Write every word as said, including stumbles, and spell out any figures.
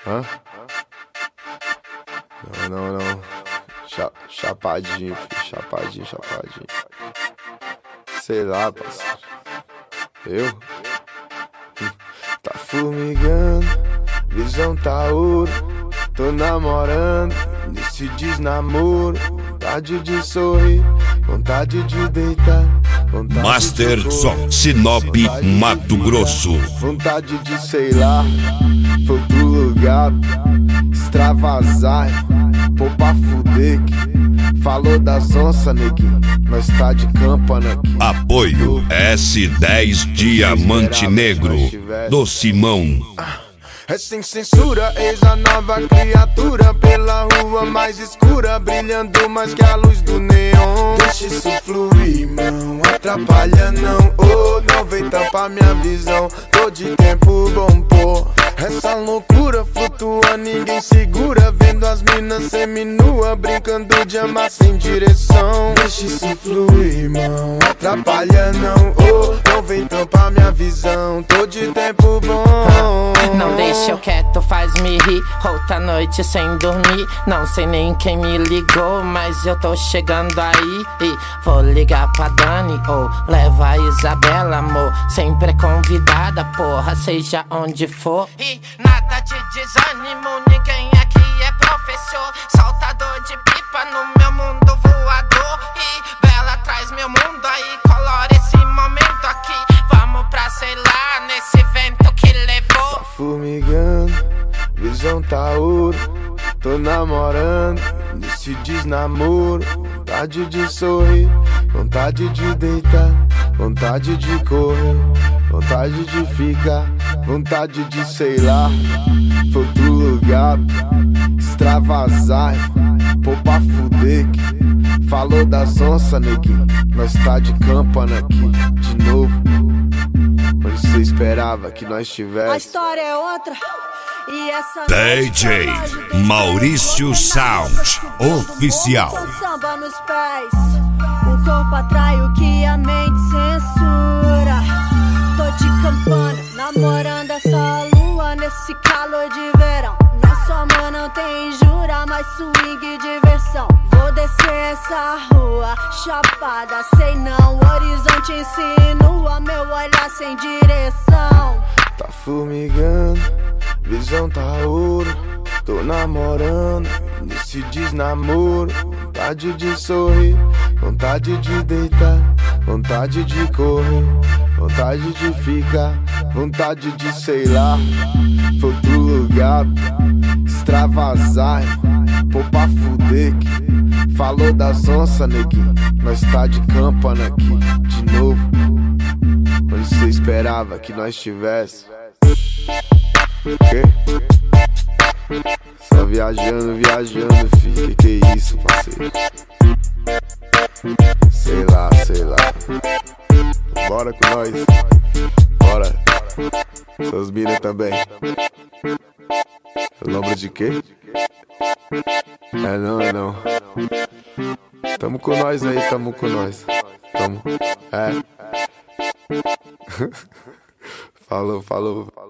Hã? Não, não, não. Cha chapadinho, filho. Chapadinho, chapadinho. Sei lá, parceiro. Eu? Tá formigando, visão tá ouro. Tô namorando, nesse desnamoro. Vontade de sorrir, vontade de deitar. Master Som, Sinop, Mato Grosso. Vontade de, sei lá, foi outro lugar, extravasar, pô pra fuder. Falou das onças, neguinho, nós tá de campana aqui. Apoio S dez Diamante Negro, do Simão. É sem censura, eis a nova criatura pela rua mais escura, brilhando mais que a luz do neon. Deixa isso fluir, não atrapalha não, oh, não vem tampar minha visão. Tô de tempo bom, pô. Essa loucura flutua, ninguém segura, vendo as minas seminua, brincando de amar sem direção. Deixa isso fluir, não atrapalha não, oh, não vem tampar minha visão. Tô de tempo bom. Não deixa eu quieto, faz-me rir. Outra noite sem dormir. Não sei nem quem me ligou, mas eu tô chegando aí. E vou ligar pra Dani ou leva a Isabela, amor. Sempre é convidada, porra, seja onde for. E nada de desânimo, ninguém aqui é professor. Saltador de pipa no meu mundo voador. E Bela traz meu mundo aí, colora esse momento aqui. Vamos pra, sei lá, nesse vento que levou. Tá formigando, visão tá ouro. Tô namorando, nesse desnamoro. Vontade de sorrir, vontade de deitar. Vontade de correr, vontade de ficar. Vontade de, sei lá, foi outro lugar, extravasar, pô pra fuder. Falou das onças, neguinho, nós tá de campana aqui, de novo. Onde cê esperava que nós tivesse? A história é outra. E essa D J Maurício Sound Oficial. Samba nos pés, o corpo atrai o que a mente censura. Tô de campana, namorando essa lua nesse calor de verão. Nossa amor não tem jura, mas swing e diversão. Vou descer essa rua, chapada, sei não. O horizonte insinua, meu olhar sem direção. Tá formigando, visão tá ouro. Tô namorando, nesse desnamoro. Vontade de sorrir, vontade de deitar. Vontade de correr, vontade de ficar. Vontade de, sei lá, foi outro lugar, extravasar, pô pra fuder. Falou das onças, neguinho, nós tá de campana aqui, de novo. Onde cê esperava que nós tivesse? Quê? Só viajando, viajando, filho. Que que é isso, parceiro? Sei lá, sei lá. Bora com nós. Bora. Seus mina também. Eu lembro de quê? É não, é não. Tamo com nós aí, tamo com nós. Tamo. É. Falou, falou.